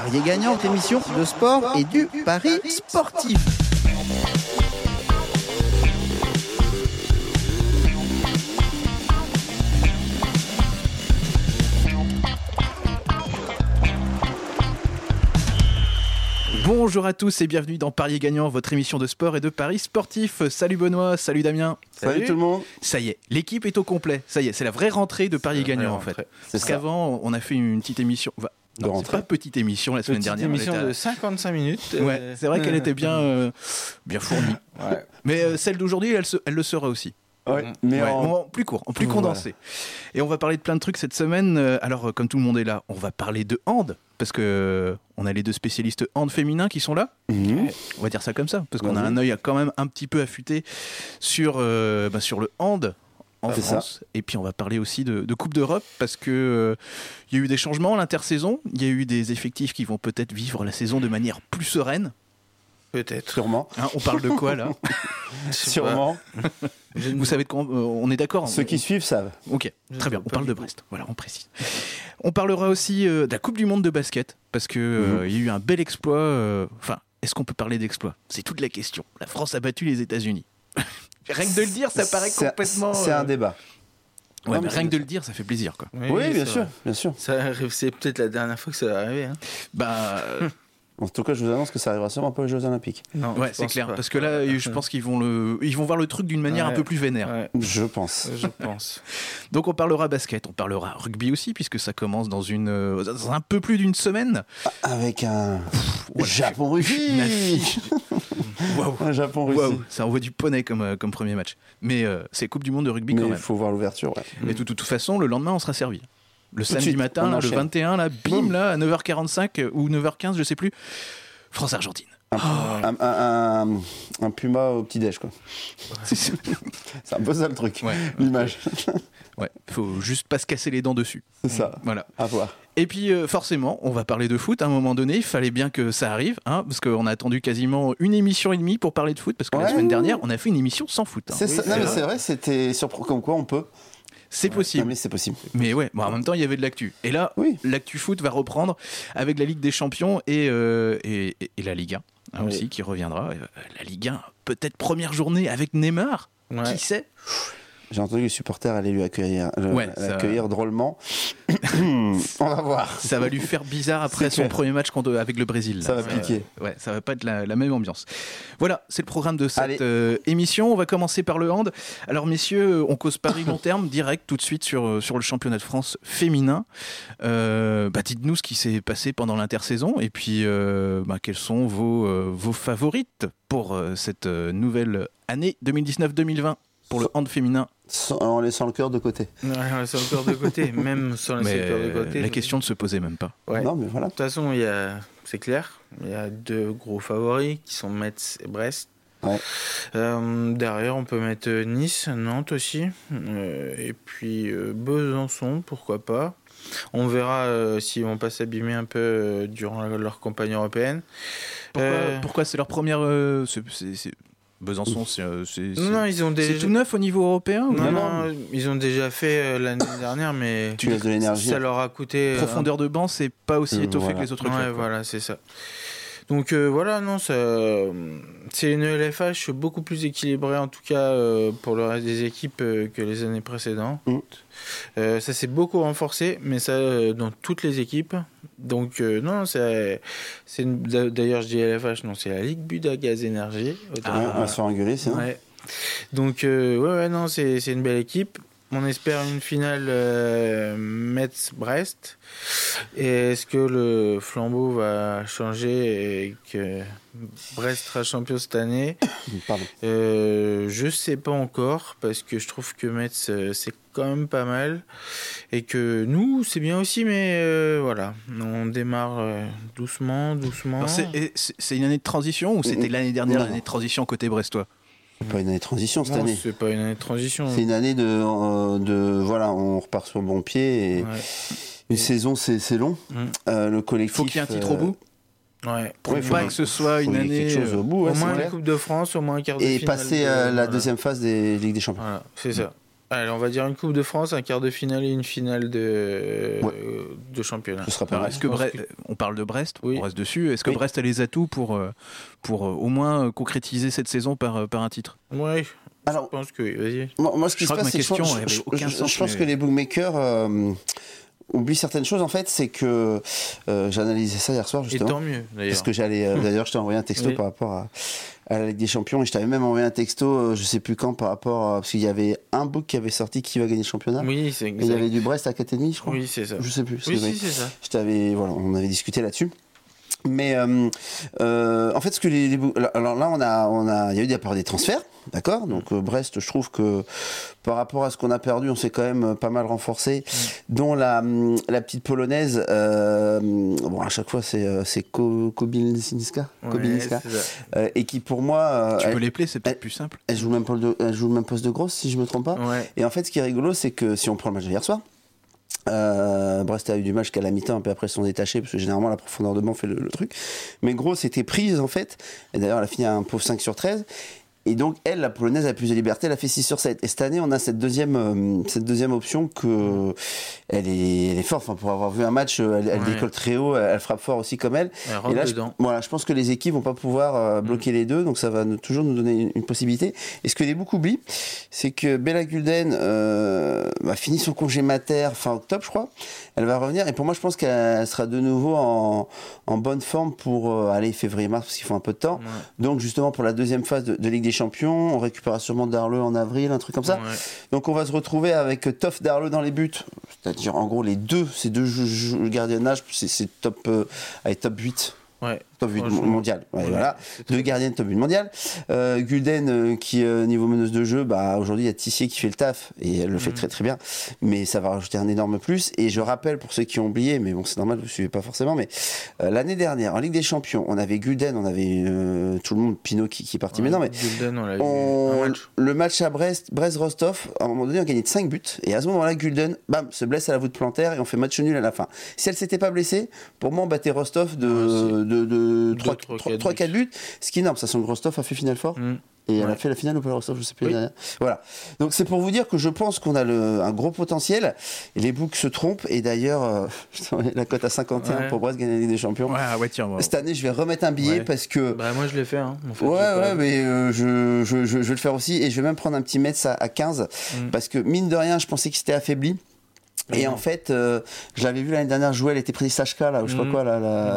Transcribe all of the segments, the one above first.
Pariez gagnant, votre émission de sport et du pari sportif. Bonjour à tous et bienvenue dans Pariez gagnant, votre émission de sport et de paris sportif. Salut Benoît, salut Damien. Salut tout le monde. Ça y est, l'équipe est au complet. Ça y est, c'est la vraie rentrée de Pariez gagnant en fait. Parce qu'avant, on a fait une petite émission. Non, c'est pas petite émission la semaine dernière. Une émission de 55 minutes. Ouais, c'est vrai qu'elle était bien fournie. Ouais. Mais celle d'aujourd'hui, elle le sera aussi. Ouais, mais en plus court, en plus condensé. Voilà. Et on va parler de plein de trucs cette semaine. Alors, comme tout le monde est là, on va parler de hand. Parce que on a les deux spécialistes hand féminin qui sont là. On va dire ça comme ça. Parce qu'on a un œil quand même un petit peu affûté sur le hand en France. Et puis on va parler aussi de Coupe d'Europe. Parce que y a eu des changements à l'intersaison. Il y a eu des effectifs qui vont peut-être vivre la saison de manière plus sereine. Peut-être. Sûrement. On parle de quoi là? Sûrement. Vous savez de quoi on est d'accord? Ceux qui suivent savent. Ok, très bien. On parle de Brest. Voilà, on précise. On parlera aussi de la Coupe du Monde de basket parce que il y a eu un bel exploit. Est-ce qu'on peut parler d'exploit? C'est toute la question. La France a battu les États-Unis. Rien que de le dire, ça paraît complètement. C'est un débat. Ouais, mais rien que de le dire, ça fait plaisir, quoi. Oui, bien sûr, bien sûr. Ça arrive, c'est peut-être la dernière fois que ça va arriver. Hein. En tout cas, je vous annonce que ça arrivera sûrement pas aux Jeux Olympiques. Non, ouais, c'est clair. Parce que là, je pense qu'ils vont voir le truc d'une manière un peu plus vénère. Ouais. Je pense. Donc on parlera basket, on parlera rugby aussi, puisque ça commence dans un peu plus d'une semaine. Avec un Japon-Russie. Waouh. Un Japon-Russie. Wow. Ça envoie du poney comme premier match. Mais c'est Coupe du Monde de rugby quand même. Mais il faut voir l'ouverture. Ouais. Mais de toute façon, le lendemain, on sera servi. Le samedi matin, là, le 21, là, bim, là, à 9h45 ou 9h15, je sais plus. France-Argentine. Un Puma au petit-déj, quoi. C'est un peu ça le truc, l'image. Ouais, faut juste pas se casser les dents dessus. C'est ça. Voilà. À voir. Et puis, forcément, on va parler de foot. À un moment donné, il fallait bien que ça arrive, parce qu'on a attendu quasiment une émission et demie pour parler de foot, parce que la semaine dernière, on a fait une émission sans foot. C'est ça. Non, mais c'est vrai, c'était surprenant comme quoi on peut. C'est possible. Non, mais c'est possible. Mais ouais, en même temps, il y avait de l'actu. Et là, l'actu foot va reprendre avec la Ligue des Champions et la Ligue 1 aussi qui reviendra. La Ligue 1, peut-être première journée avec Neymar. Qui sait? J'ai entendu les supporters aller lui accueillir drôlement. On va voir. Ça va lui faire bizarre après son premier match avec le Brésil. Là. Ça va piquer. Ça va pas être la même ambiance. Voilà, c'est le programme de cette émission. On va commencer par le hand. Alors messieurs, on cause pari long terme direct tout de suite sur le championnat de France féminin. Dites-nous ce qui s'est passé pendant l'intersaison et puis quelles sont vos favorites pour cette nouvelle année 2019-2020 pour le hand féminin. En laissant le cœur de côté. Ouais, en laissant le cœur de côté, même sans laisser le cœur de côté. La question ne se posait même pas. Ouais. Non, mais voilà. De toute façon, c'est clair, il y a deux gros favoris qui sont Metz et Brest. Ouais. Derrière, on peut mettre Nice, Nantes aussi, et puis Besançon, pourquoi pas. On verra s'ils vont pas s'abîmer un peu durant leur campagne européenne. Pourquoi c'est leur première... Besançon, Non, ils ont déjà... C'est tout neuf au niveau européen ou non, ils ont déjà fait l'année dernière, mais tu laisses de l'énergie. Ça leur a coûté... Profondeur de banc, c'est pas aussi étoffé que les autres clubs. Ouais, voilà, c'est ça. Donc c'est une LFH beaucoup plus équilibrée en tout cas pour le reste des équipes que les années précédentes. Ça s'est beaucoup renforcé, mais ça dans toutes les équipes. Donc d'ailleurs je dis LFH, non, c'est la Ligue Budagaz Énergie. On va se faire engueuler, c'est ouais. Donc c'est une belle équipe. On espère une finale Metz-Brest. Et est-ce que le flambeau va changer et que Brest sera champion cette année? Je sais pas encore, parce que je trouve que Metz, c'est quand même pas mal. Et que nous, c'est bien aussi, mais voilà. On démarre doucement. Alors c'est une année de transition ou c'était l'année dernière, l'année de transition côté brestois? C'est pas une année de transition cette année. C'est pas une année de transition. C'est une année on repart sur le bon pied et une saison c'est long. Le collectif. Faut qu'il y ait un titre au bout. Ouais. Pour pas que ce soit une année. Quelque chose au bout. Au moins une Coupe de France, au moins un quart de finale. Et passer la deuxième phase des Ligues des Champions. Voilà, c'est ça. Allez, on va dire une Coupe de France, un quart de finale et une finale de championnat. Ce sera pas mal. Est-ce que on parle de Brest, oui. On reste dessus. Est-ce que Brest a les atouts pour au moins concrétiser cette saison par un titre? Oui. Alors, je pense que oui, vas-y. Moi, ce qui se passe, c'est que je pense que les bookmakers oublient certaines choses. En fait, c'est que j'ai analysé ça hier soir, justement. Et tant mieux, d'ailleurs. Parce que d'ailleurs, je t'ai envoyé un texto par rapport à la Ligue des Champions, et je t'avais même envoyé un texto, je sais plus quand, par rapport parce qu'il y avait un book qui avait sorti qui va gagner le championnat. Oui, c'est exact. Et il y avait du Brest Academy, je crois. Oui, c'est ça. Je sais plus. Oui, c'est ça. On avait discuté là-dessus. Mais en fait, ce que alors là, il y a eu d'abord des transferts, d'accord. Donc Brest, je trouve que par rapport à ce qu'on a perdu, on s'est quand même pas mal renforcé. Dont la petite polonaise, à chaque fois c'est Kobylińska, et qui pour moi, tu peux l'épeler, c'est peut-être plus simple. Elle joue le même poste de grosse, si je me trompe pas. Ouais. Et en fait, ce qui est rigolo, c'est que si on prend le match d'hier soir. Brest a eu du mal jusqu'à la mi-temps, puis après ils sont détachés parce que généralement la profondeur de banc fait le truc. Mais gros, c'était prise en fait. Et d'ailleurs, elle a fini à un pauvre 5/13. Et donc, elle, la polonaise, a plus de liberté, elle a fait 6/7. Et cette année, on a cette deuxième option que elle est forte. Enfin, pour avoir vu un match, elle décolle très haut, elle frappe fort aussi comme elle. Elle rentre et là, dedans. Je pense que les équipes vont pas pouvoir bloquer les deux, donc ça va toujours nous donner une possibilité. Et ce que les beaucoup oublient, c'est que Bella Gulden a fini son congé mater fin octobre, je crois. Elle va revenir, et pour moi, je pense qu'elle sera de nouveau en bonne forme pour aller février-mars, parce qu'il faut un peu de temps. Donc, justement, pour la deuxième phase de Ligue des Champions, on récupérera sûrement Darleux en avril, un truc comme ça. Donc on va se retrouver avec Toff Darleux dans les buts, c'est-à-dire en gros ces deux gardiennages, c'est top 8. Ouais. Top 8 mondial. Voilà. Deux gardiens top 8 mondial. Gulden, qui niveau meneuse de jeu, aujourd'hui il y a Tissier qui fait le taf et elle le fait très très bien. Mais ça va rajouter un énorme plus. Et je rappelle pour ceux qui ont oublié, mais bon c'est normal, vous ne suivez pas forcément, mais l'année dernière en Ligue des Champions, on avait Gulden, on avait tout le monde, Pinot qui est parti. Mais non, mais Gulden, on l'a vu. Le match à Brest-Rostov, à un moment donné, on gagnait de 5 buts. Et à ce moment-là, Gulden, se blesse à la voûte plantaire et on fait match nul à la fin. Si elle s'était pas blessée, pour moi on battait Rostov de 3-4 buts, ce qui est énorme. Ça sent que Rostov a fait finale fort. Et elle a fait la finale ou pas Rostov, je sais plus. Voilà. Donc c'est pour vous dire que je pense qu'on a un gros potentiel. Et les books se trompent. Et d'ailleurs, la cote à 51 pour Brest gagner la Ligue des Champions. Cette année, je vais remettre un billet parce que. Moi je l'ai fait. Hein, en fait, mais je vais le faire aussi. Et je vais même prendre un petit Metz à 15 parce que mine de rien, je pensais qu'il s'était affaibli. Et en fait, je l'avais vu l'année dernière jouer, elle était prise Sachka, là, ou je sais pas quoi,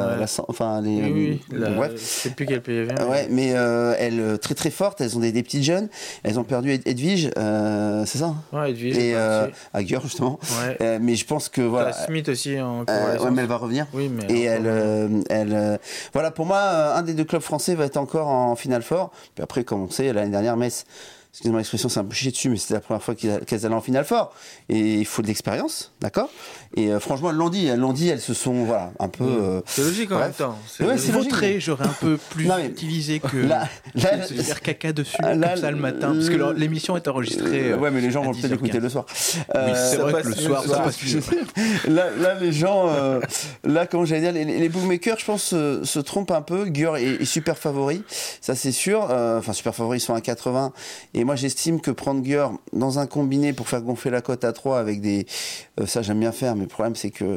bref. Je sais plus quel pays elle vient. Mais elle, très très forte, elles ont des petites jeunes, elles ont perdu Edwige, c'est ça? Ouais, Edwige. Et Hager, justement. Ouais. Mais je pense que, voilà. Smith aussi en mais elle va revenir. Oui, mais et elle voilà, pour moi, un des deux clubs français va être encore en finale fort. Puis après, comme on sait, l'année dernière, Metz, excusez-moi l'expression, c'est un peu chier dessus, mais c'était la première fois qu'elles allaient en finale fort. Et il faut de l'expérience, d'accord? Et franchement, elles l'ont dit, elles se sont, un peu. C'est logique en même temps. C'est logique. J'aurais un peu plus utilisé que se faire caca dessus comme ça le matin, parce que l'émission est enregistrée. Mais les gens vont peut-être l'écouter le soir. Oui, c'est vrai que le soir, ça passe mieux. Là, les gens, comment j'allais dire, les bookmakers, je pense, se trompent un peu. Győr est super favori, ça c'est sûr. Enfin, super favori, ils sont à 80. Et moi, j'estime que prendre Győr dans un combiné pour faire gonfler la cote à 3 avec des. Ça, j'aime bien faire, mais le problème, c'est que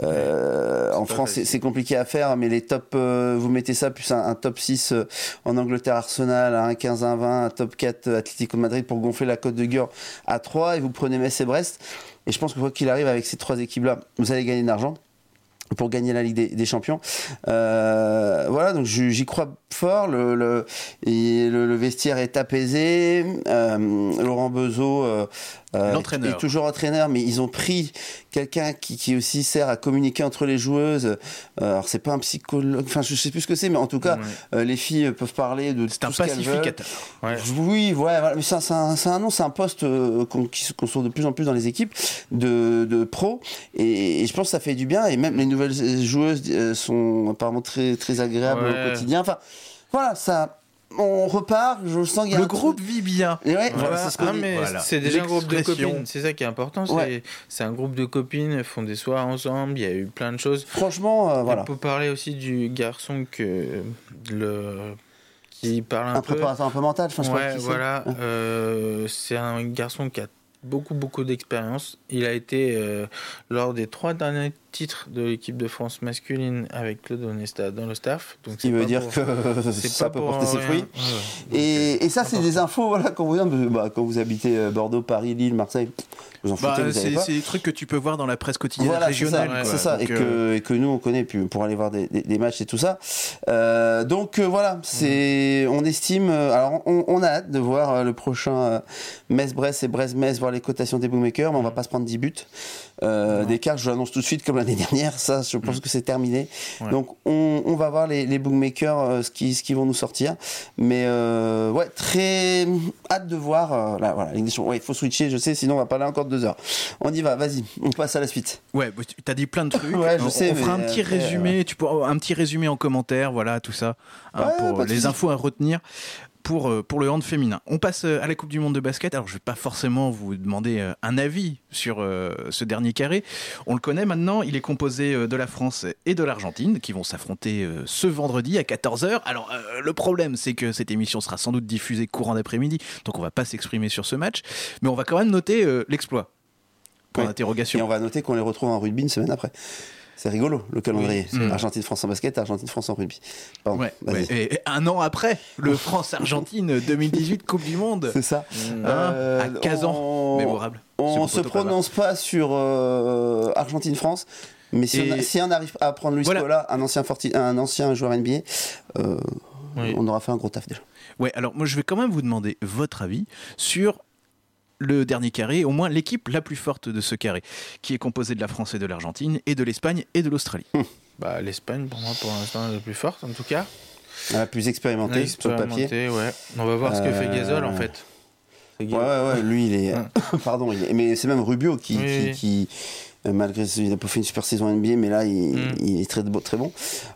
en France, c'est compliqué à faire. Mais les top, vous mettez ça, plus un top 6 en Angleterre, Arsenal, à 1,15, 1,20, un top 4 Atlético Madrid pour gonfler la cote de Győr à 3. Et vous prenez Metz et Brest. Et je pense que quoi qu'il arrive avec ces trois équipes-là, vous allez gagner de l'argent pour gagner la Ligue des Champions. Voilà, donc j'y crois fort. Le vestiaire est apaisé. Laurent Beuzot l'entraîneur est toujours entraîneur, mais ils ont pris quelqu'un qui aussi sert à communiquer entre les joueuses. Alors c'est pas un psychologue, enfin je sais plus ce que c'est, mais en tout cas les filles peuvent parler de c'est tout ce qu'elles veulent. Oui, voilà, mais c'est un nom, c'est un poste qu'on trouve de plus en plus dans les équipes de pros, et je pense que ça fait du bien. Et même les nouvelles joueuses sont apparemment très très agréables au quotidien. Enfin, voilà, ça. On repart, je sens qu'il y a le groupe vit bien. Et c'est ce qu'on dit. C'est déjà un groupe de copines, c'est ça qui est important. C'est un groupe de copines, elles font des soirs ensemble, il y a eu plein de choses. Franchement, voilà. On peut parler aussi du garçon qui parle un peu. Un préparateur un peu mental, je pense. Voilà. C'est un garçon qui a beaucoup d'expérience. Il a été, lors des 3 derniers titres de l'équipe de France masculine avec Claude Onesta dans le staff. Donc, ce qui veut dire que ça peut porter ses fruits. Ouais. Et ça, c'est des infos qu'on vous donne. Quand vous habitez Bordeaux, Paris, Lille, Marseille, vous en foutez, vous savez pas. C'est des trucs que tu peux voir dans la presse quotidienne régionale. C'est ça. Donc, et que nous, on connaît pour aller voir des matchs et tout ça. Donc voilà, on estime... alors, on a hâte de voir le prochain Metz-Brest et Brest-Metz, voir les cotations des bookmakers, mais on va pas se prendre 10 buts d'écart. Je l'annonce tout de suite, comme l'année dernière. Ça, je pense que c'est terminé. Ouais. Donc, on va voir les bookmakers, ce qui vont nous sortir. Mais ouais, très hâte de voir. Là, voilà, il faut switcher, je sais, sinon on va parler encore 2 heures. On y va, vas-y, on passe à la suite. Ouais, tu as dit plein de trucs. Ouais, je sais. On fera un petit résumé. Tu pourras un petit résumé en commentaire, voilà, tout ça, pour les infos à retenir. Pour le hand féminin. On passe à la Coupe du Monde de basket. Alors, je ne vais pas forcément vous demander un avis sur ce dernier carré. On le connaît maintenant. Il est composé de la France et de l'Argentine qui vont s'affronter ce vendredi à 14h. Alors, le problème, c'est que cette émission sera sans doute diffusée courant d'après-midi. Donc, on ne va pas s'exprimer sur ce match. Mais on va quand même noter l'exploit. Point d'interrogation. Et on va noter qu'on les retrouve en rugby une semaine après. C'est rigolo, le calendrier. Argentine-France en basket, Argentine-France en rugby. Pardon, Et 1 an après, le France-Argentine 2018 Coupe du Monde. C'est ça. À Kazan, mémorable. On ne se prononce pas sur Argentine-France, mais si on arrive à prendre Luis Scola, un ancien joueur NBA, on aura fait un gros taf déjà. Ouais, alors moi je vais quand même vous demander votre avis sur le dernier carré, au moins l'équipe la plus forte de ce carré, qui est composée de la France et de l'Argentine, et de l'Espagne et de l'Australie. L'Espagne, pour moi, pour l'instant, est la plus forte, en tout cas. La plus expérimentée sur le papier. Ouais. On va voir ce que fait Gasol, en fait. Ouais, lui, il est... Pardon, mais c'est même Rubio qui malgré il n'a pas fait une super saison NBA, mais là, il est très bon.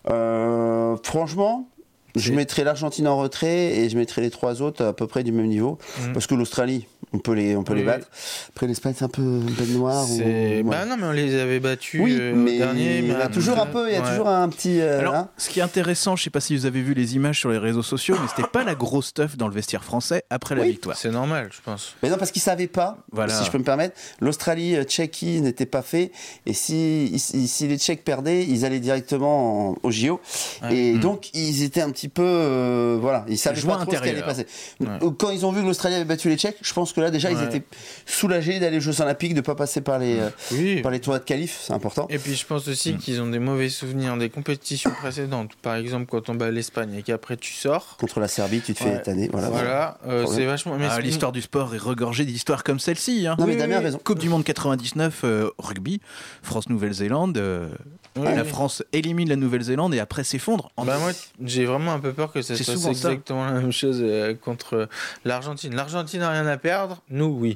Franchement... Je mettrai l'Argentine en retrait et je mettrai les 3 autres à peu près du même niveau parce que l'Australie on peut les battre. Après l'Espagne c'est un peu une bête noire. Non mais on les avait battus au dernier. Mais il y a toujours un petit. Alors ce qui est intéressant, je sais pas si vous avez vu les images sur les réseaux sociaux, mais c'était pas la grosse stuff dans le vestiaire français après la victoire. C'est normal, je pense. Mais non parce qu'ils savaient pas. Si je peux me permettre, l'Australie Tchéquie n'était pas fait et si les Tchèques perdaient, ils allaient directement au JO et donc ils étaient un petit peu ils savaient pas trop ce qui allait passer. Quand ils ont vu que l'Australie avait battu les Tchèques, je pense que là déjà ils étaient soulagés d'aller aux Jeux Olympiques, de pas passer par les tournois de qualif, c'est important. Et puis je pense aussi qu'ils ont des mauvais souvenirs des compétitions précédentes. Par exemple quand on bat l'Espagne et qu'après tu sors contre la Serbie, tu te fais étaner. C'est vachement. L'histoire du sport est regorgée d'histoires comme celle-ci. Non mais Damien a raison. Coupe du Monde 99 rugby, France-Nouvelle-Zélande. La France élimine la Nouvelle-Zélande et après s'effondre. Moi j'ai vraiment un peu peur que ça se passe exactement la même chose contre l'Argentine. L'Argentine n'a rien à perdre, nous oui.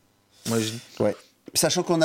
Ouais. Sachant qu'on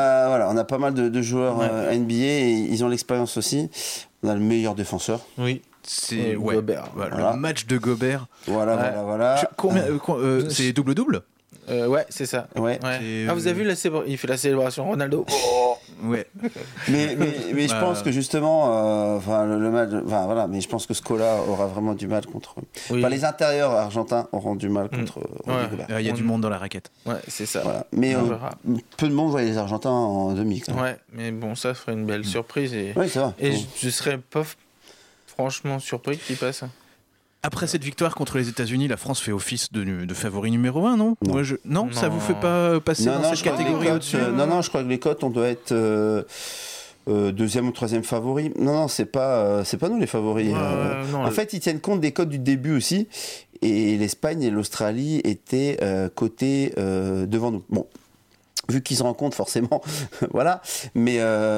a pas mal de joueurs NBA et ils ont l'expérience aussi. On a le meilleur défenseur. Oui. C'est Gobert. Le match de Gobert. Voilà. C'est double-double. Ouais, c'est ça. Ouais. Vous avez vu il fait la célébration Ronaldo. Ouais. mais je pense que justement, le match, mais je pense que Scola aura vraiment du mal contre. Les intérieurs argentins auront du mal contre. Il y a du monde dans la raquette. Ouais, c'est ça. Voilà. Mais peu de monde voit les Argentins en demi. Ouais, mais bon, ça ferait une belle surprise Oui, c'est vrai. Et je serais pas franchement surpris qu'ils passent. Après cette victoire contre les États-Unis, la France fait office de favori numéro 1, non? Non, ça vous fait pas passer dans cette catégorie au-dessus? Non, je crois que les cotes, on doit être deuxième ou troisième favori. Non, c'est pas nous les favoris. En fait, ils tiennent compte des cotes du début aussi. Et l'Espagne et l'Australie étaient cotés devant nous. Bon. Vu qu'ils se rencontrent forcément, voilà. Mais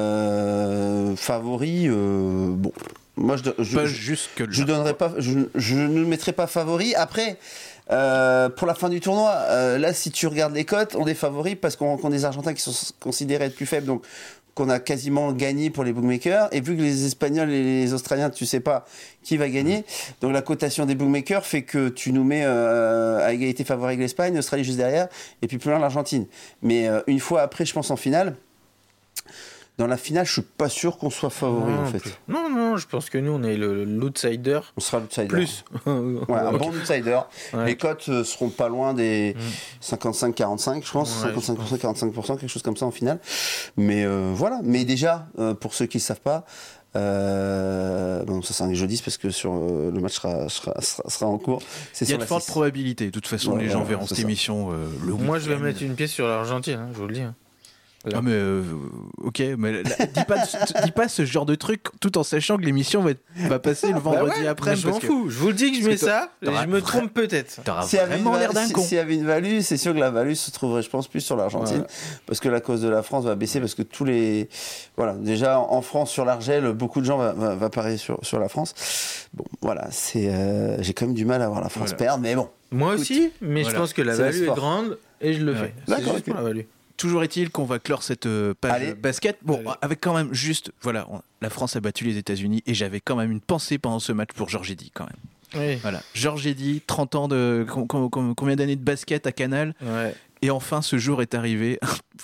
favoris, bon. Moi, je ne le mettrai pas favori. Après, pour la fin du tournoi, là, si tu regardes les cotes, on est favoris parce qu'on a des Argentins qui sont considérés être plus faibles, donc qu'on a quasiment gagné pour les bookmakers. Et vu que les Espagnols et les Australiens, tu sais pas qui va gagner, donc la cotation des bookmakers fait que tu nous mets à égalité favori avec l'Espagne, l'Australie juste derrière, et puis plus loin l'Argentine. Mais une fois après, je pense en finale. Dans la finale, je suis pas sûr qu'on soit favori en fait. Non, je pense que nous, on est l'outsider. On sera l'outsider. Plus. Ouais, un bon outsider. Ouais. Les cotes seront pas loin des 55-45, je pense. Ouais, 55%, 45%, quelque chose comme ça en finale. Mais voilà. Mais déjà, pour ceux qui ne savent pas, bon, ça c'est un jeu 10 parce que sur le match sera en cours. Il y a de fortes probabilités. De toute façon, les gens verront cette émission le week-end. Moi, je vais mettre une pièce sur l'Argentine, je vous le dis. Ah mais ok, mais là, dis pas ce genre de truc tout en sachant que l'émission va passer le vendredi après. Je m'en fous. Je vous le dis que je mets ça. Je me trompe peut-être. S'il y avait une value, c'est sûr que la value se trouverait, je pense, plus sur l'Argentine, parce que la cause de la France va baisser, parce que déjà en France sur l'Argel, beaucoup de gens va parier sur la France. Bon, voilà, j'ai quand même du mal à voir la France perdre, mais bon. Moi aussi, mais je pense que la value est grande et je le fais. D'accord, juste pour la value. Toujours est-il qu'on va clore cette page basket. Bon, avec quand même juste, voilà, la France a battu les États-Unis et j'avais quand même une pensée pendant ce match pour Georges Eddy quand même. Oui. Voilà, Georges Eddy, 30 ans combien d'années de basket à Canal. Ouais. Et enfin, ce jour est arrivé.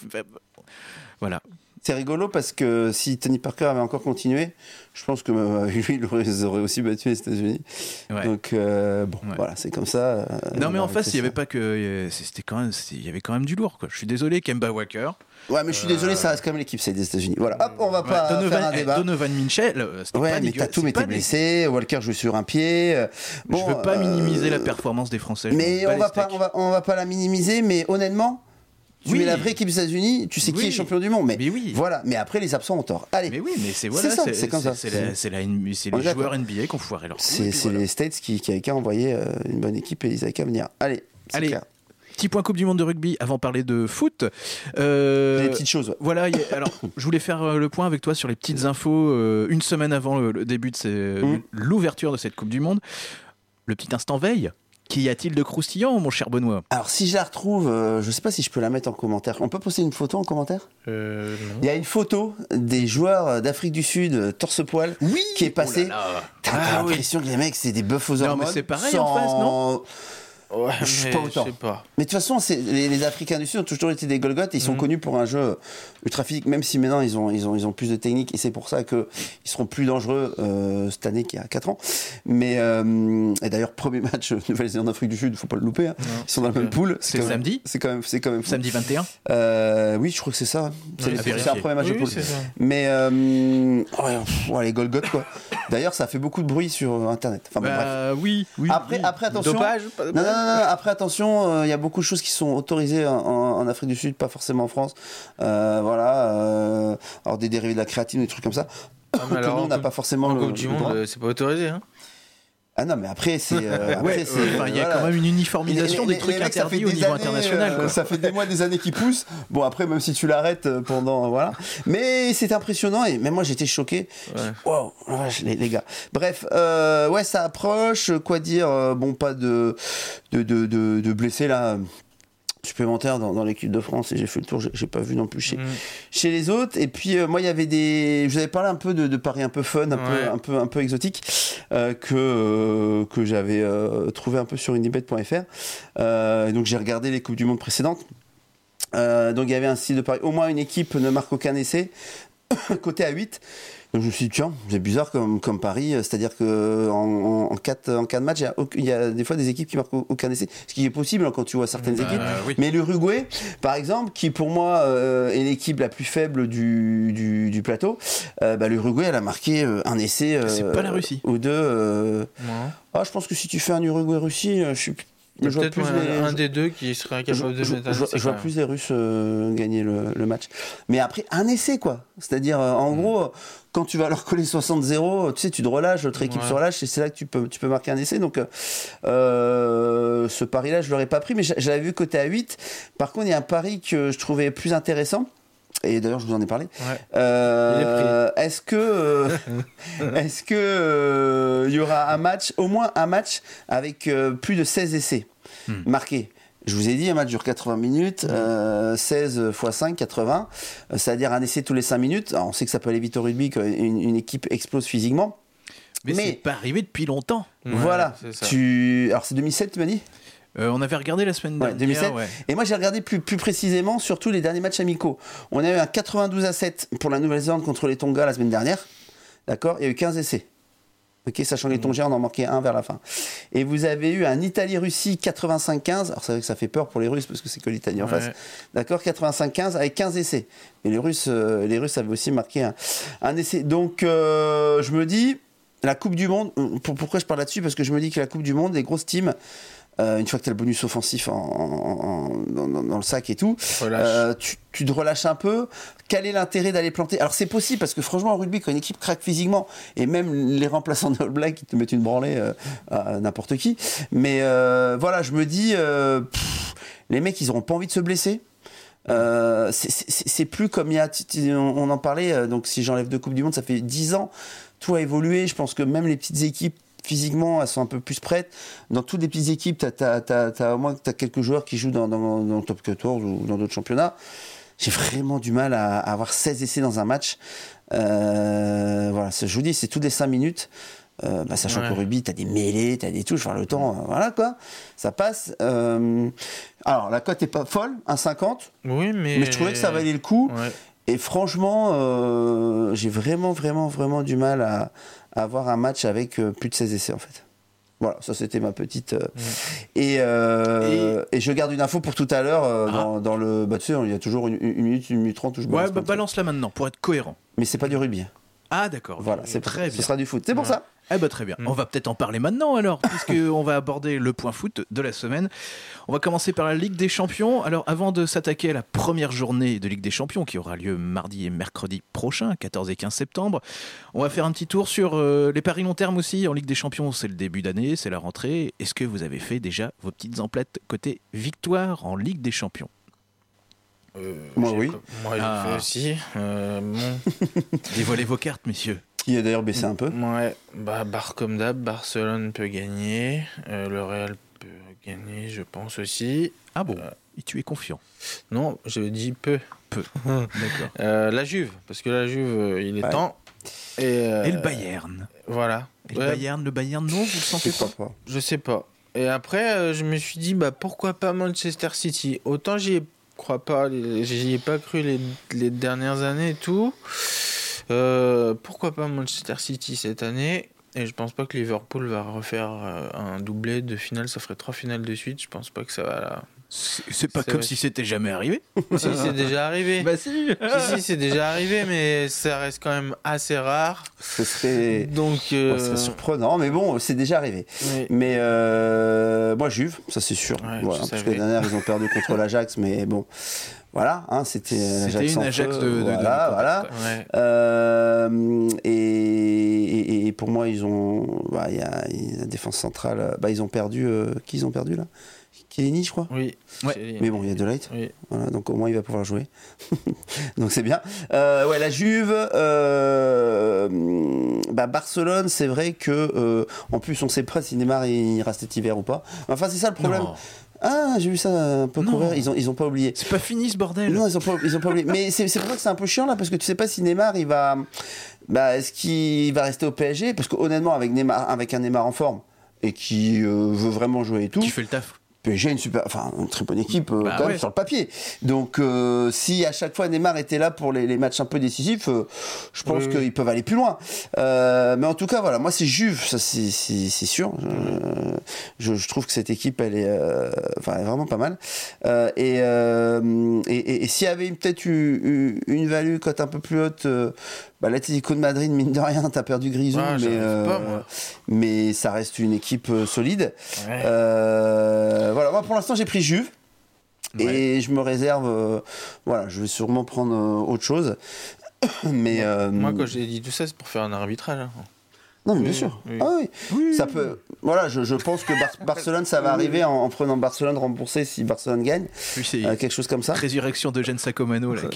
Voilà. C'est rigolo parce que si Tony Parker avait encore continué, je pense que lui, il aurait aussi battu les États-Unis. Ouais. Donc voilà, c'est comme ça. Non, mais en face, il y avait pas que, c'était quand même, il y avait quand même du lourd, quoi. Je suis désolé, Kemba Walker. Ouais, mais je suis désolé, ça reste quand même l'équipe, c'est des États-Unis. Voilà, hop, on va pas faire un débat. Donovan Mitchell, mais Tatum était blessé, Walker jouait sur un pied. Bon, je veux pas minimiser la performance des Français. Mais on va pas la minimiser, mais honnêtement. Tu mets la vraie équipe des États-Unis, tu sais qui est champion du monde, mais voilà. Mais après, les absents ont tort. Allez. Mais oui, mais c'est comme ça. C'est les joueurs NBA qui ont foiré leur coup. C'est les States qui avaient qu'à envoyer une bonne équipe et ils avaient qu'à venir. Allez. Clair. Petit point Coupe du Monde de rugby avant de parler de foot. Des petites choses. Ouais. Voilà. Alors, je voulais faire le point avec toi sur les petites infos une semaine avant le début de l'ouverture de cette Coupe du Monde. Le petit instant veille. Qu'y a-t-il de croustillant, mon cher Benoît ? Alors, si je la retrouve, je ne sais pas si je peux la mettre en commentaire. On peut poster une photo en commentaire ? Non. Il y a une photo des joueurs d'Afrique du Sud, torse-poil, qui est passée. T'as l'impression que les mecs, c'est des bœufs aux hormones. Non, mais c'est pareil en face, non ? Ouais, je sais pas autant. Mais de toute façon, les Africains du Sud ont toujours été des Golgoth et ils sont connus pour un jeu ultra physique, même si maintenant ils ont plus de technique et c'est pour ça qu'ils seront plus dangereux cette année qu'il y a 4 ans. Mais et d'ailleurs, premier match Nouvelle-Zélande Afrique du Sud, il faut pas le louper. Hein. Ils sont dans la même poule. C'est samedi. C'est quand même fou. Samedi 21. Oui, je crois que c'est ça. C'est un premier match de poule. C'est ça. Mais les Golgoth quoi. D'ailleurs, ça fait beaucoup de bruit sur Internet. Enfin, bref. Oui. Après, attention. Dopage. Non, après attention, il y a beaucoup de choses qui sont autorisées en Afrique du Sud, pas forcément en France. Alors des dérivés de la créatine, des trucs comme ça. Nous, on n'a pas forcément le Coupe du Monde, c'est pas autorisé. Hein. Ah non, mais après, il y a quand même une uniformisation des trucs interdits au niveau international. Ça fait des mois, des années qui poussent. Bon, après, même si tu l'arrêtes pendant. Voilà. Mais c'est impressionnant et même moi, j'étais choqué. Wow, les gars. Bref, ça approche. Quoi dire bon, pas de blessés là. Supplémentaire dans l'équipe de France et j'ai fait le tour, j'ai pas vu non plus chez les autres. Et puis moi il y avait je vous avais parlé un peu de paris un peu fun, un peu exotique que j'avais trouvé un peu sur unibet.fr. Donc j'ai regardé les coupes du monde précédentes. Donc il y avait un style de pari, au moins une équipe ne marque aucun essai, côté à 8. Donc je me suis dit, tiens, c'est bizarre comme pari, c'est-à-dire qu'en 4 matchs, il y a des fois des équipes qui marquent aucun essai, ce qui est possible quand tu vois certaines équipes. Oui. Mais l'Uruguay, par exemple, qui pour moi est l'équipe la plus faible du plateau, l'Uruguay, elle a marqué un essai c'est pas la Russie. Ou deux. Je pense que si tu fais un Uruguay-Russie, je suis... Il y a peut-être un des deux qui serait capable de mettre un essai. Je vois plus les Russes gagner le match. Mais après, un essai, quoi. C'est-à-dire, en gros, quand tu vas leur coller 60-0, tu sais, tu te relâches, l'autre équipe se relâche, et c'est là que tu peux marquer un essai. Donc, ce pari-là, je l'aurais pas pris, mais j'avais vu côté à 8. Par contre, il y a un pari que je trouvais plus intéressant. Et d'ailleurs, je vous en ai parlé. Est-ce que il y aura au moins un match avec plus de 16 essais marqués? Je vous ai dit, un match dure 80 minutes, 16 x 5, 80. C'est-à-dire un essai tous les 5 minutes. Alors, on sait que ça peut aller vite au rugby quand une équipe explose physiquement. Mais c'est pas arrivé depuis longtemps. Voilà. C'est ça. Alors, c'est 2007, tu m'as dit? On avait regardé la semaine dernière. 2007. Et moi, j'ai regardé plus précisément, surtout les derniers matchs amicaux. On a eu un 92-7 pour la Nouvelle-Zélande contre les Tonga la semaine dernière. D'accord ? Il y a eu 15 essais. Ok, sachant que les Tongiens en ont marqué un vers la fin. Et vous avez eu un Italie-Russie 85-15. Alors c'est vrai que ça fait peur pour les Russes parce que c'est que l'Italie en face. D'accord, 85-15 avec 15 essais. Et les Russes avaient aussi marqué un essai. Donc je me dis, la Coupe du Monde, pourquoi je parle là-dessus ? Parce que je me dis que la Coupe du Monde, les grosses teams, une fois que tu as le bonus offensif dans le sac et tout, tu te relâches un peu. Quel est l'intérêt d'aller planter ? Alors c'est possible parce que franchement en rugby, quand une équipe craque physiquement, et même les remplaçants de All Black, ils te mettent une branlée à n'importe qui. Mais voilà, je me dis, les mecs, ils n'auront pas envie de se blesser. C'est plus comme il y a, on en parlait, donc si j'enlève 2 Coupes du Monde, ça fait 10 ans, tout a évolué. Je pense que même les petites équipes, physiquement, elles sont un peu plus prêtes. Dans toutes les petites équipes, t'as au moins quelques joueurs qui jouent dans le top 14 ou dans d'autres championnats. J'ai vraiment du mal à avoir 16 essais dans un match. Voilà, je vous dis, c'est toutes les 5 minutes. Sachant qu'au rugby, t'as des mêlées, t'as des touches, le temps, voilà quoi, ça passe. Alors, la cote est pas folle, 1,50. Oui, mais je trouvais que ça valait le coup. Ouais. Et franchement, j'ai vraiment du mal à avoir un match avec plus de 16 essais en fait. Voilà, ça c'était ma petite. Et je garde une info pour tout à l'heure dans le. Tu sais, il y a toujours une minute 30 où je balance. Ouais, balance-la maintenant pour être cohérent. Mais c'est pas du rugby. Ah d'accord. Voilà, c'est très bien. Ce sera du foot. C'est pour ça. Très bien. On va peut-être en parler maintenant alors, puisqu'on va aborder le point foot de la semaine. On va commencer par la Ligue des Champions. Alors avant de s'attaquer à la première journée de Ligue des Champions, qui aura lieu mardi et mercredi prochain, 14 et 15 septembre, on va faire un petit tour sur les paris long terme aussi. En Ligue des Champions, c'est le début d'année, c'est la rentrée. Est-ce que vous avez fait déjà vos petites emplettes côté victoire en Ligue des Champions ? Moi oui. Moi j'ai fait aussi. Dévoilez vos cartes, messieurs. Qui a d'ailleurs baissé un peu. Ouais, barre comme d'hab, Barcelone peut gagner, le Real peut gagner, je pense aussi. Ah bon et tu es confiant ? Non, je dis peu. D'accord. La Juve, parce que la Juve, il est temps. Et le Bayern. Voilà. Et le Bayern, non, vous le sentez pas ? Je sais pas. Et après, je me suis dit, pourquoi pas Manchester City ? Autant j'y crois pas, j'y ai pas cru les dernières années et tout. Pourquoi pas Manchester City cette année ? Et je pense pas que Liverpool va refaire un doublé de finale. Ça ferait 3 finales de suite. Je pense pas que ça va. C'est pas comme si c'était jamais arrivé. Si, c'est déjà arrivé. Si, c'est déjà arrivé, mais ça reste quand même assez rare. Ce serait surprenant, mais bon, c'est déjà arrivé. Oui. Mais moi, Juve, ça c'est sûr. Voilà, parce que la dernière, ils ont perdu contre l'Ajax, mais bon. Voilà, c'était l'Ajax une Ajax de voilà. Ouais. Et pour moi, ils ont, il y a la défense centrale. Ils ont perdu. Qui ils ont perdu là ? Chiellini, je crois. Oui. Ouais. Mais bon, il y a De Ligt. Oui. Voilà, donc au moins il va pouvoir jouer. Donc c'est bien. La Juve. Barcelone, c'est vrai que en plus on sait pas si Neymar il reste cet hiver ou pas. Enfin c'est ça le problème. Non. Ah, j'ai vu ça un peu courir. Ils ont pas oublié. C'est pas fini ce bordel. Non, ils ont pas oublié. Mais c'est pour ça que c'est un peu chiant là, parce que tu sais pas si Neymar il va. Est-ce qu'il va rester au PSG ? Parce que honnêtement, avec un Neymar en forme et qui veut vraiment jouer et tout. Qui fait le taf. PSG une très bonne équipe quand même sur le papier. Donc si à chaque fois Neymar était là pour les matchs un peu décisifs, je pense qu'ils peuvent aller plus loin. Mais en tout cas voilà, moi c'est Juve, ça c'est sûr. Je trouve que cette équipe elle est vraiment pas mal. Et s'il y avait peut-être une value cote un peu plus haute, l'Atlético de Madrid, mine de rien, t'as perdu Grisou, mais ça reste une équipe solide. Ouais. Voilà, moi pour l'instant j'ai pris Juve et je me réserve. Je vais sûrement prendre autre chose. Mais moi quand j'ai dit tout ça, c'est pour faire un arbitrage. Hein. Non, mais bien sûr. Oui. Ah oui. Ça peut. Voilà, je pense que Barcelone, ça va arriver en prenant Barcelone remboursé si Barcelone gagne. Quelque chose comme ça. Résurrection de Jeanne Sacomano là.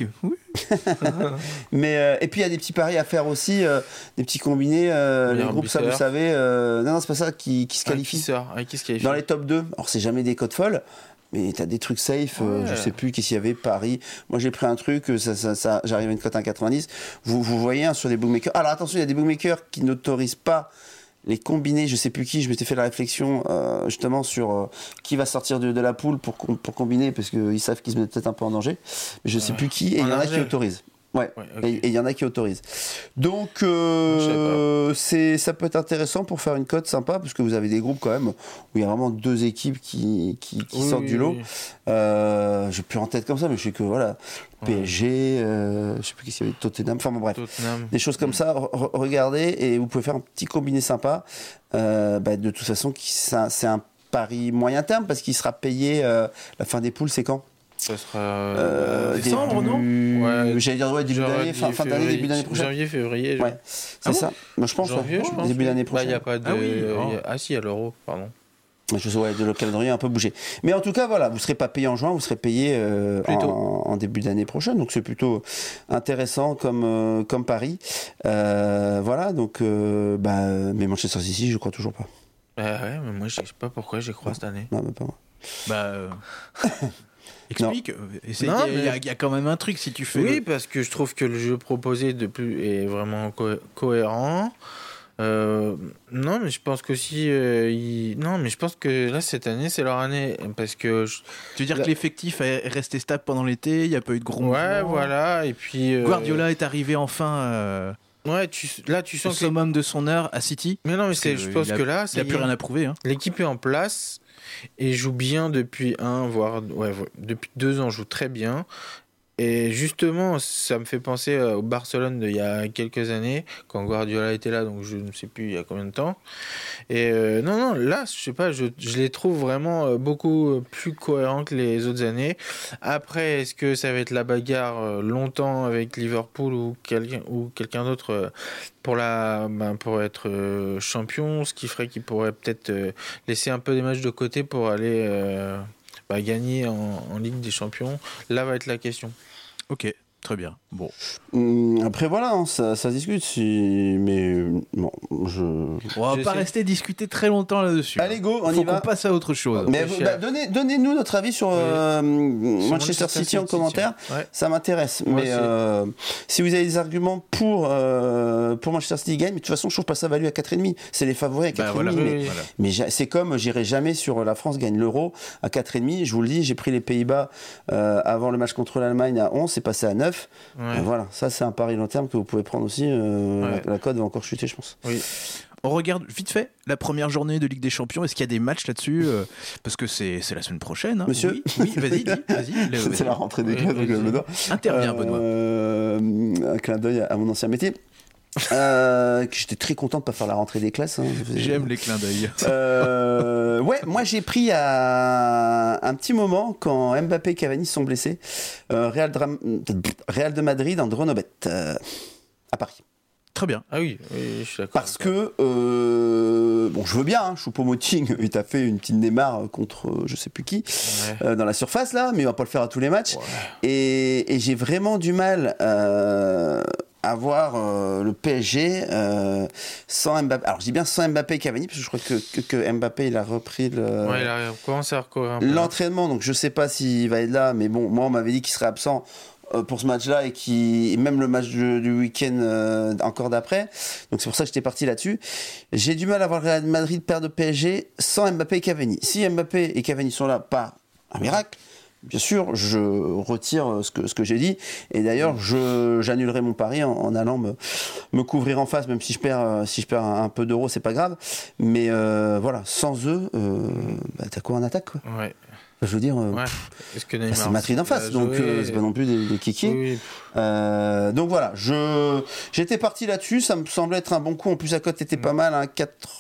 Mais et puis il y a des petits paris à faire aussi, des petits combinés. Les groupes, ça vous savez. Non, c'est pas ça qui se qualifie. Qui se qualifie dans les top 2. Alors c'est jamais des codes folles. Mais t'as des trucs safe, je sais plus qu'est-ce qu'il y avait, Paris. Moi j'ai pris un truc, j'arrive à une cote à 1,90. Vous voyez sur des bookmakers. Alors attention, il y a des bookmakers qui n'autorisent pas les combinés, je sais plus qui, je m'étais fait la réflexion justement sur qui va sortir de la poule pour combiner, parce qu'ils savent qu'ils se mettent peut-être un peu en danger. Mais je sais plus qui, et il y en a qui autorisent. Ouais, okay. Et il y en a qui autorisent. Donc, ça peut être intéressant pour faire une cote sympa, parce que vous avez des groupes quand même où il y a vraiment 2 équipes qui sortent du lot. J'ai plus en tête comme ça, mais je sais que voilà, PSG, je sais plus qui s'il y avait, Tottenham, enfin bon, bref, des choses comme ça. Regardez, et vous pouvez faire un petit combiné sympa. De toute façon, c'est un pari moyen terme, parce qu'il sera payé la fin des poules, c'est quand? Ça sera décembre, non? J'allais dire début d'année, fin d'année, début d'année prochaine. Janvier, février. Ouais, c'est ça. Moi, je pense, janvier, je pense début d'année prochaine. Il n'y a pas de. Si, il y a l'euro, pardon. Je sais, le calendrier a un peu bougé. Mais en tout cas, voilà, vous ne serez pas payé en juin, vous serez payé en début d'année prochaine. Donc c'est plutôt intéressant comme pari. Voilà, donc, mais Manchester City, je crois toujours pas. Ouais, mais moi, je sais pas pourquoi j'y crois cette année. Non, mais pas moi. Explique. Il y a quand même un truc si tu fais. Oui, parce que je trouve que le jeu proposé est vraiment cohérent. Non, mais je pense qu'aussi. Non, mais je pense que là, cette année, c'est leur année. Parce que. Tu veux dire que l'effectif est resté stable pendant l'été, il n'y a pas eu de gros mouvements. Ouais, voilà. Et puis. Guardiola est arrivé enfin. Ouais, tu sens le summum de son heure à City. Mais non, mais je pense que là, il n'y a plus rien à prouver. Hein. L'équipe est en place et joue bien depuis depuis 2 ans, joue très bien. Et justement, ça me fait penser au Barcelone d'il y a quelques années, quand Guardiola était là, donc je ne sais plus il y a combien de temps. Et non, là, je sais pas, je les trouve vraiment beaucoup plus cohérents que les autres années. Après, est-ce que ça va être la bagarre longtemps avec Liverpool ou quelqu'un d'autre pour être champion, ce qui ferait qu'il pourrait peut-être laisser un peu des matchs de côté pour aller gagner en Ligue des Champions. Là va être la question. Ok, très bien. Bon. Après voilà, hein, ça se discute. Mais bon, on va pas rester discuter très longtemps là-dessus. Allez go, on y va. Faut qu'on passe à autre chose. Mais donnez-nous notre avis sur Manchester City en commentaire. Ouais. Ça m'intéresse. Mais si vous avez des arguments pour Manchester City gagne, mais de toute façon, je trouve pas ça valu à 4,5. C'est les favoris à 4,5. Mais c'est comme j'irai jamais sur la France gagne l'Euro à 4,5. Je vous le dis, j'ai pris les Pays-Bas avant le match contre l'Allemagne à 11, c'est passé à 9. Ouais. Voilà, ça c'est un pari long terme que vous pouvez prendre aussi. La cote va encore chuter, je pense. Oui. On regarde vite fait la première journée de Ligue des Champions. Est-ce qu'il y a des matchs là-dessus parce que c'est la semaine prochaine. Hein. Monsieur, oui, vas-y. C'est la rentrée des classes, donc Benoît. Interviens, Benoît. Un clin d'œil à mon ancien métier. Que j'étais très content de pas faire la rentrée des classes. Hein. J'aime les clins d'œil. Moi j'ai pris un petit moment quand Mbappé et Cavani sont blessés. Real de Madrid en Dronobet à Paris. Très bien. Ah oui, je suis d'accord. Parce que je veux bien. Hein, Choupo-Moting, il t'a fait une petite Neymar contre je sais plus qui dans la surface là, mais il va pas le faire à tous les matchs. Ouais. Et j'ai vraiment du mal. Avoir le PSG sans Mbappé. Alors je dis bien sans Mbappé et Cavani parce que je crois que Mbappé il a repris il a commencé à recourir l'entraînement, donc je sais pas s'il va être là, mais bon, moi on m'avait dit qu'il serait absent pour ce match-là et même le match du week-end encore d'après, donc c'est pour ça que j'étais parti là-dessus. J'ai du mal à voir le Real Madrid perdre de PSG sans Mbappé et Cavani. Si Mbappé et Cavani sont là, pas un miracle. Bien sûr, je retire ce que j'ai dit. Et d'ailleurs, j'annulerai mon pari en allant me couvrir en face, même si je perds un peu d'euros, c'est pas grave. Mais voilà, sans eux, t'as quoi en attaque, quoi. Ouais. Je veux dire, est-ce que Neymar, c'est Madrid en face, donc c'est pas non plus des kikis. Oui. Donc voilà, j'étais parti là-dessus, ça me semblait être un bon coup. En plus, la cote était pas mal, hein,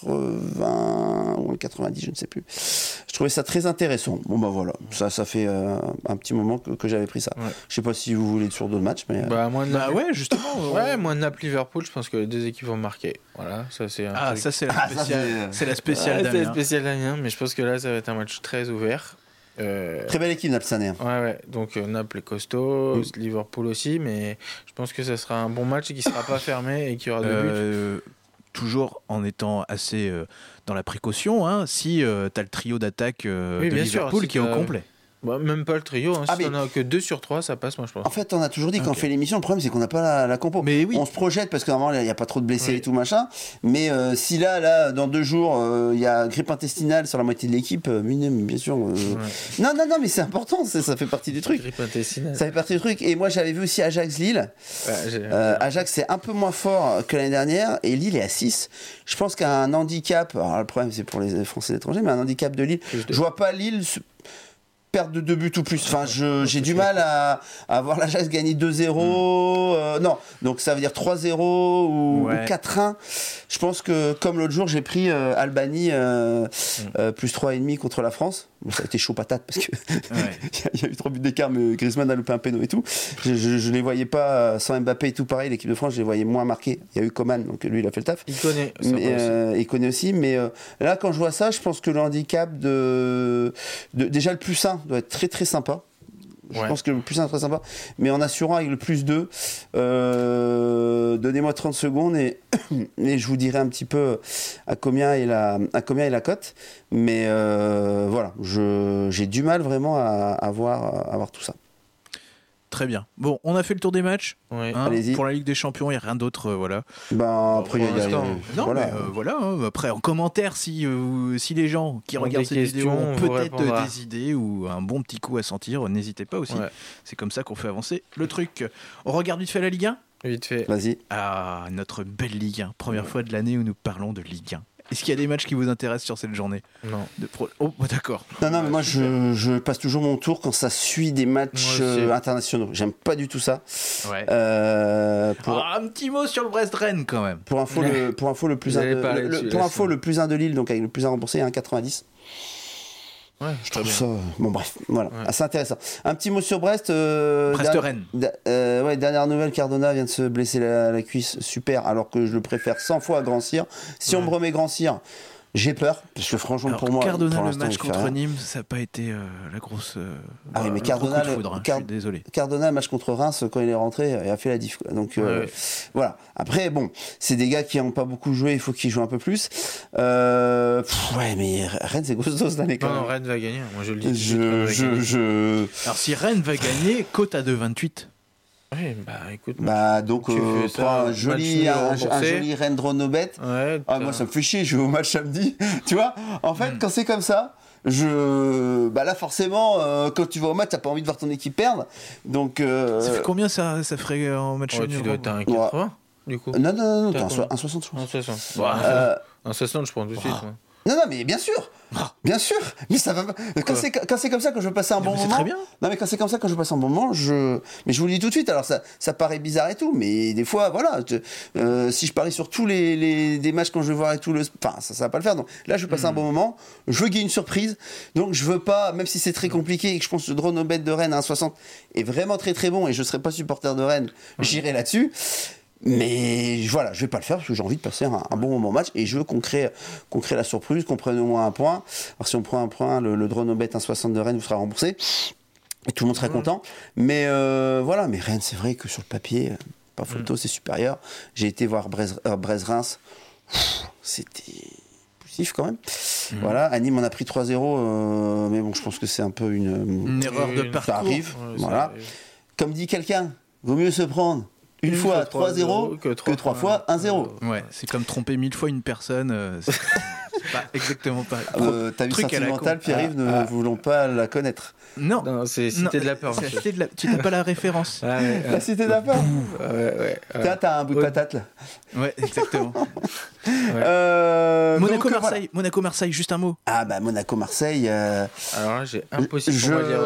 80 ou 90, je ne sais plus. Je trouvais ça très intéressant. Bon bah voilà, ça fait un petit moment que j'avais pris ça. Ouais. Je sais pas si vous voulez sur d'autres matchs, mais justement. Moi Naples-Liverpool, je pense que les deux équipes vont marquer. Voilà, ça c'est. Ça c'est la spéciale. C'est la spéciale Damien. C'est la spéciale Damien, mais je pense que là ça va être un match très ouvert. Très belle équipe Naples cette année. Ouais. Donc Naples est costaud, Liverpool aussi, mais je pense que ça sera un bon match et qui sera pas fermé et qu'il y aura 2 buts. Toujours en étant assez dans la précaution, hein, si tu as le trio d'attaque de Liverpool qui est au complet. Bah, même pas le trio, hein. Si t'en as que 2 sur 3, ça passe, moi je pense. En fait, on a toujours dit quand on fait l'émission, le problème c'est qu'on n'a pas la compo. Mais oui. On se projette parce que normalement il n'y a pas trop de blessés et tout machin. Mais si là, dans 2 jours, il y a grippe intestinale sur la moitié de l'équipe, bien sûr. Non, mais c'est important, ça fait partie du truc. Grippe intestinale. Ça fait partie du truc. Et moi j'avais vu aussi Ajax-Lille. Ajax c'est un peu moins fort que l'année dernière et Lille est à 6. Je pense qu'un handicap, alors le problème c'est pour les Français et étrangers, mais un handicap de Lille, je vois pas Lille perdre de 2 buts ou plus. Enfin, j'ai du mal à voir l'Ajax gagner 2-0. Non, donc ça veut dire 3-0 ou 4-1. Je pense que, comme l'autre jour, j'ai pris Albanie plus 3,5 contre la France. Bon, ça a été chaud patate parce que il y a eu 3 buts d'écart, mais Griezmann a loupé un péno et tout. Je les voyais pas sans Mbappé et tout pareil. L'équipe de France, je les voyais moins marqués. Il y a eu Coman, donc lui, il a fait le taf. Il connaît. Il connaît aussi. Mais là, quand je vois ça, je pense que le handicap déjà le plus 1 doit être très très sympa. Je pense que le plus 1 est très sympa. Mais en assurant avec le plus 2, donnez-moi 30 secondes et je vous dirai un petit peu à combien est la cote. Mais voilà, j'ai du mal vraiment à voir tout ça. Très bien. Bon, on a fait le tour des matchs. Allez-y. Pour la Ligue des Champions, il n'y a rien d'autre. Voilà. Après, il y a non, voilà. Mais voilà. Après, en commentaire, si les gens qui regardent cette vidéo ont peut-être des idées ou un bon petit coup à sentir, n'hésitez pas aussi. C'est comme ça qu'on fait avancer le truc. On regarde vite fait la Ligue 1 ? Vite fait. Vas-y. Ah, notre belle Ligue 1. Première fois de l'année où nous parlons de Ligue 1. Est-ce qu'il y a des matchs qui vous intéressent sur cette journée ? Non. Oh, d'accord. Non, mais moi je passe toujours mon tour quand ça suit des matchs internationaux. J'aime pas du tout ça. Ouais. Un petit mot sur le Brest-Rennes quand même. Pour info, le plus 1 le plus 1 de Lille, donc avec le plus 1 remboursé, 1,90. Ouais, je trouve ça. Bon, bref, voilà, assez intéressant. Un petit mot sur Brest. Brest-Rennes. Dernière nouvelle, Cardona vient de se blesser la cuisse, super, alors que je le préfère 100 fois à Grand Cyr. Si on me remet Grand Cyr, j'ai peur, parce que franchement, alors, pour moi. Cardona, le match contre Nîmes, ça n'a pas été la grosse. Ah oui, mais Cardona, je suis désolé. Cardona, le match contre Reims, quand il est rentré, il a fait la diff. Quoi. Donc voilà. Après, bon, c'est des gars qui n'ont pas beaucoup joué, il faut qu'ils jouent un peu plus. Mais Rennes, c'est costaud cette année quand même. Non, Rennes va gagner. Moi, je le dis. Alors, si Rennes va gagner, cote à 2,28. Oui, écoute. Donc, un joli Rennes Dronobet. Moi, ça me fait chier, je vais au match samedi. Tu vois, en fait, quand c'est comme ça, là, forcément, quand tu vas au match, t'as pas envie de voir ton équipe perdre. Donc, ça fait combien ça ferait en match nul? Tu dois être à 1,80 du coup. Non, t'es 1,60 je pense. 1,60 je prends tout de suite. Non, mais bien sûr, mais ça va. Quand c'est comme ça, quand je veux passer un bon moment. C'est très bien. Non, mais quand c'est comme ça, quand je veux passer un bon moment, mais je vous le dis tout de suite. Alors ça paraît bizarre et tout, mais des fois, voilà. Si je parie sur tous des matchs quand je veux voir et tout ça va pas le faire. Donc là, je veux passer un bon moment. Je veux qu'il y ait une surprise. Donc je veux pas, même si c'est très compliqué et que je pense que le drone au bet de Rennes à 1,60 est vraiment très très bon et je serai pas supporter de Rennes, j'irai là-dessus. Mais voilà, je vais pas le faire parce que j'ai envie de passer un bon moment match et je veux qu'on crée la surprise, qu'on prenne au moins un point. Alors si on prend un point, le drone au bet 1,60 de Rennes vous sera remboursé et tout le monde sera content. Mais voilà, mais Rennes, c'est vrai que sur le papier, pas photo, c'est supérieur. J'ai été voir Brest-Reims, c'était poussif quand même. Voilà, à Nîmes on a pris 3-0, mais bon, je pense que c'est un peu une erreur de parcours. Ça arrive, voilà. Comme dit quelqu'un, vaut mieux se prendre une fois 3-0 que 3 fois 1-0. Ouais, c'est comme tromper 1000 fois une personne. C'est pas exactement pareil. Ta vie sentimentale, Pierre-Yves, ne voulons pas la connaître. Non, c'est Cité de la Peur. Tu n'as pas la référence. La Cité de la Peur. T'as un bout de patate là. Ouais, exactement. Monaco-Marseille, juste un mot. Monaco-Marseille. Alors là, j'ai impossible pour moi de dire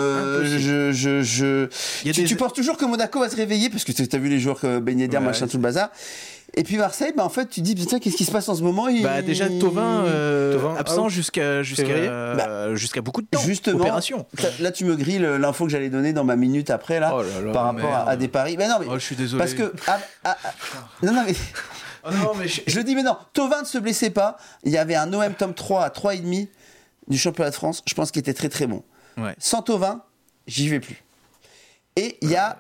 le match. Tu penses toujours que Monaco va se réveiller parce que tu as vu les joueurs Ben Yedder, machin, tout le bazar. Et puis Marseille, en fait, tu te dis, putain, qu'est-ce qui se passe en ce moment déjà, Thauvin absent jusqu'à beaucoup de temps. Justement, opération. Là, tu me grilles l'info que j'allais donner dans ma minute après, là, par rapport à des paris. Mais non, mais. Je suis désolé. Parce que. Je le dis, mais non, Thauvin ne se blessait pas. Il y avait un OM Tom 3 à 3,5 du championnat de France, je pense qu'il était très très bon. Ouais. Sans Thauvin, j'y vais plus. Et il y a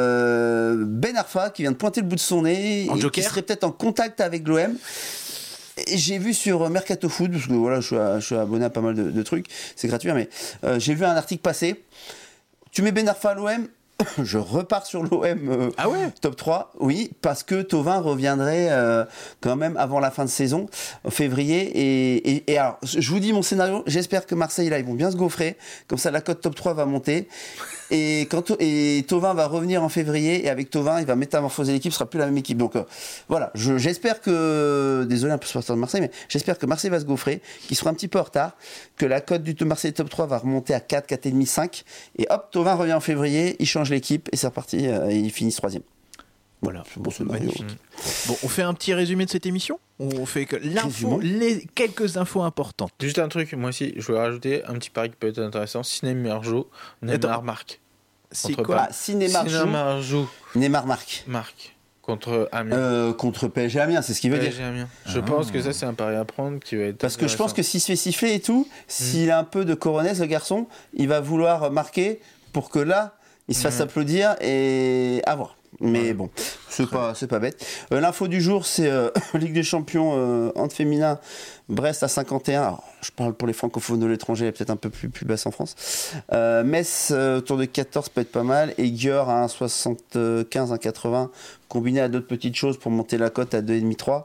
Ben Arfa qui vient de pointer le bout de son nez et qui serait peut-être en contact avec l'OM. J'ai vu sur Mercato Foot, parce que voilà, je suis abonné à pas mal de trucs, c'est gratuit, mais j'ai vu un article passer. Tu mets Ben Arfa à l'OM, je repars sur l'OM top 3, oui, parce que Thauvin reviendrait quand même avant la fin de saison, en février. Et alors, je vous dis mon scénario, j'espère que Marseille, là, ils vont bien se gaufrer, comme ça la cote top 3 va monter. Et Thauvin va revenir en février, et avec Thauvin, il va métamorphoser l'équipe, ce sera plus la même équipe. Donc voilà, j'espère que, désolé un peu supporter de Marseille, mais j'espère que Marseille va se gaufrer, qu'il sera un petit peu en retard, que la cote du Marseille top 3 va remonter à 4, 4,5, 5, et hop, Thauvin revient en février, il change l'équipe, et c'est reparti, et ils finissent 3e. Voilà, bon, on fait un petit résumé de cette émission. On fait que quelques infos importantes. Juste un truc, moi aussi, je voulais rajouter un petit pari qui peut être intéressant. Neymar marque. C'est quoi Neymar joue. Neymar marque. Contre Amiens. Contre PSG Amiens, c'est ce qu'il veut dire. Amiens. Je pense que ça, c'est un pari à prendre qui va être. Parce que je pense que s'il se fait siffler et tout, s'il a un peu de coronesse, le garçon, il va vouloir marquer pour que là, il se fasse applaudir et avoir. Mais bon, c'est pas bête. L'info du jour, c'est Ligue des Champions hand féminin, Brest à 51. Alors, je parle pour les francophones de l'étranger, elle est peut-être un peu plus basse en France. Metz autour de 14 peut être pas mal. Et Györ à 1,75, 1,80, combiné à d'autres petites choses pour monter la cote à 2,5-3.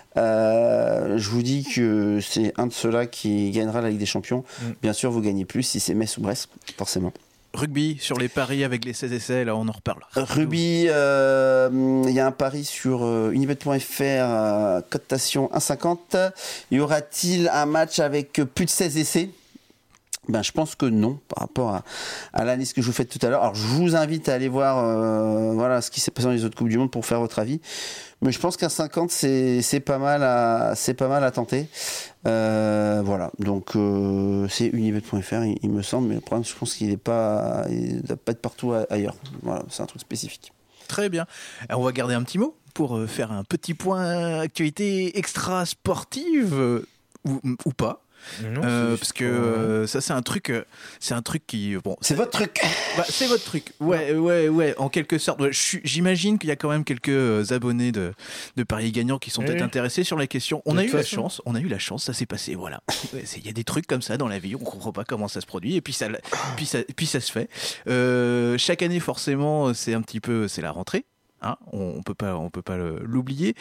Je vous dis que c'est un de ceux-là qui gagnera la Ligue des Champions. Bien sûr, vous gagnez plus si c'est Metz ou Brest, forcément. Rugby, sur les paris avec les 16 essais, là on en reparle. Rugby, il y a un pari sur unibet.fr, cotation 1,50. Y aura-t-il un match avec plus de 16 essais ? Ben, je pense que non, par rapport à l'analyse que je vous fais tout à l'heure. Alors, je vous invite à aller voir ce qui s'est passé dans les autres Coupes du Monde pour faire votre avis. Mais je pense qu'un 50, c'est pas mal à tenter. Voilà, donc c'est unibet.fr, il me semble, mais le problème, je pense qu'il ne doit pas être partout ailleurs. Voilà, c'est un truc spécifique. Très bien. Alors, on va garder un petit mot pour faire un petit point actualité extra sportive ou pas. Non, parce que ça c'est un truc qui c'est votre truc. C'est votre truc. Ouais, en quelque sorte. J'imagine qu'il y a quand même quelques abonnés de Paris Gagnant qui sont peut-être intéressés sur la question. On a eu la chance, ça s'est passé. Voilà. Il y a des trucs comme ça dans la vie, on comprend pas comment ça se produit et puis ça se fait. Chaque année forcément, c'est la rentrée. Hein, on peut pas l'oublier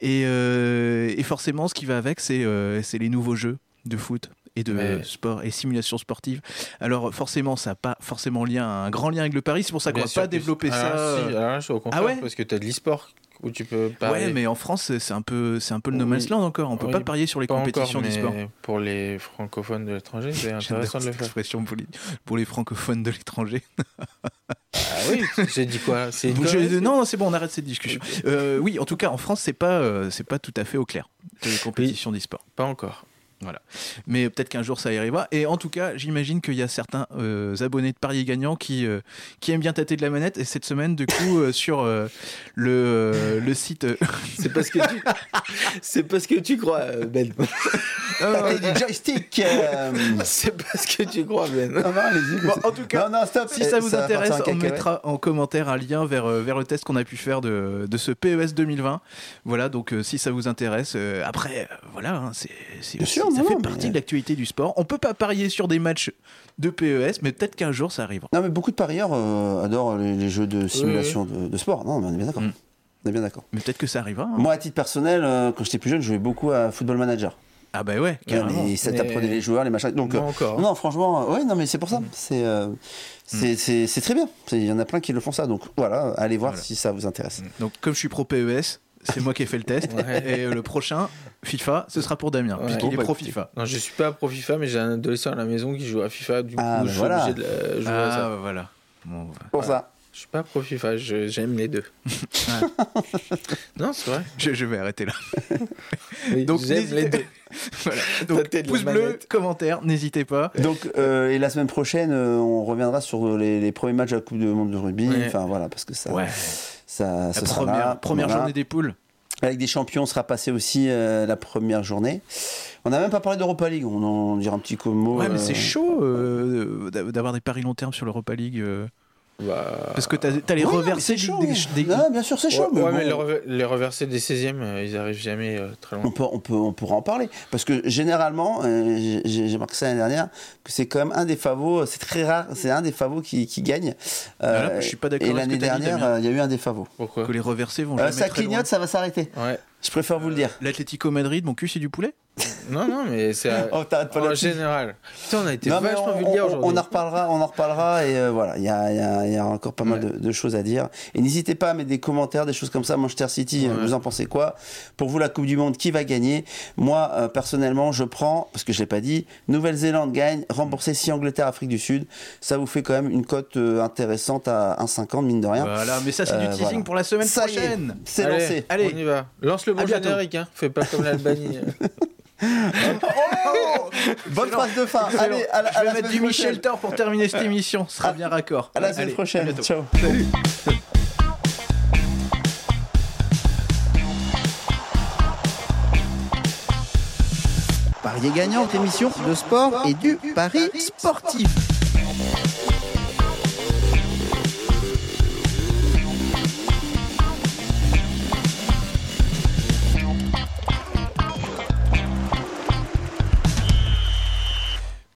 et forcément ce qui va avec c'est les nouveaux jeux de foot et de sport et simulation sportive. Alors forcément ça n'a pas forcément un grand lien avec le pari, c'est pour ça qu'on va pas développer ça. Je suis au contraire, parce que tu as de l'e-sport où tu peux parier. Ouais, mais en France c'est un peu le no man's land encore, on peut pas parier sur les compétitions d'e-sport. Pour les francophones de l'étranger, c'est intéressant de le faire. Expression pour les francophones de l'étranger. Ah oui, j'ai dit quoi? Non, c'est bon, on arrête cette discussion. Oui, en tout cas en France c'est pas tout à fait au clair les compétitions d'e-sport. Pas encore. Voilà. Mais peut-être qu'un jour ça y arrivera. Et en tout cas, j'imagine qu'il y a certains abonnés de Paris Gagnant qui aiment bien tâter de la manette. Et cette semaine, du coup, sur le site. C'est parce que tu crois, Ben. Du joystick. C'est parce que tu crois, Ben. Non, allez-y. Bon, en tout cas, stop. Si ça vous intéresse, on mettra en commentaire un lien vers le test qu'on a pu faire de ce PES 2020. Voilà, donc si ça vous intéresse, après, voilà, hein, c'est sûr. Ça fait partie de l'actualité du sport. On peut pas parier sur des matchs de PES, mais peut-être qu'un jour ça arrivera. Non, mais beaucoup de parieurs adorent les jeux de simulation de sport. Non, mais on est bien d'accord. On est bien d'accord. Mais peut-être que ça arrivera. Hein. Moi, à titre personnel, quand j'étais plus jeune, je jouais beaucoup à Football Manager. Ah bah ouais, carrément. Et ça t'apprenait les joueurs, les machins. Donc, non, franchement, non, mais c'est pour ça. C'est très bien. Il y en a plein qui le font ça. Donc voilà, allez voir si ça vous intéresse. Donc comme je suis pro PES, c'est moi qui ai fait le test. Et le prochain FIFA, ce sera pour Damien, puisqu'il est pro FIFA. Non, je suis pas pro FIFA, mais j'ai un adolescent à la maison qui joue à FIFA. Du coup, je suis obligé de jouer à ça. Voilà. Bon, pour ça. Je suis pas pro FIFA, j'aime les deux. Non, c'est vrai. Je vais arrêter là. Oui, donc j'aime les deux. Voilà. Donc pouce bleu, commentaire, n'hésitez pas. Donc et la semaine prochaine, on reviendra sur les premiers matchs de la Coupe du Monde de rugby. Ouais. Enfin voilà, parce que ça. Ouais. Ça première journée des poules. La Ligue des Champions sera passée aussi la première journée. On n'a même pas parlé d'Europa League, on en dira un petit mot. Ouais, mais c'est chaud d'avoir des paris long terme sur l'Europa League. Parce que t'as les reversés des... Non, bien sûr, c'est chaud. Ouais, mais les reversés des 16e, ils arrivent jamais très loin. On pourra en parler. Parce que généralement, j'ai marqué ça l'année dernière, que c'est quand même un des favots, c'est très rare, c'est un des favots qui gagne. Je suis pas d'accord. Et l'année dernière, il y a eu un des favots. Pourquoi ? Que les reversés vont jamais ça très clignote, loin. ça va s'arrêter. Ouais. Je préfère vous le dire. L'Atlético Madrid, mon cul, c'est du poulet. Non, mais c'est t'arrêtes pas en là-dessus. général. Putain, on a été vachement vulgaire aujourd'hui. On en reparlera et voilà, il y a encore pas mal de choses à dire. Et n'hésitez pas à mettre des commentaires, des choses comme ça. Manchester City, vous en pensez quoi ? Pour vous, la Coupe du Monde, qui va gagner ? Moi, personnellement, je prends, parce que je l'ai pas dit, Nouvelle-Zélande gagne, remboursé 6 Angleterre, Afrique du Sud. Ça vous fait quand même une cote intéressante à 1,50 mine de rien. Voilà, mais ça c'est du teasing pour la semaine prochaine. C'est lancé. Allez, on y va. Lance le bon générique, hein. Fais pas comme l'Albanie. Bonne phrase de fin. Allez, je vais mettre du Michel Thor pour terminer cette émission. Ce sera bien raccord. À la semaine prochaine. Ciao. Salut. Parier gagnant, émission de sport et du pari sportif.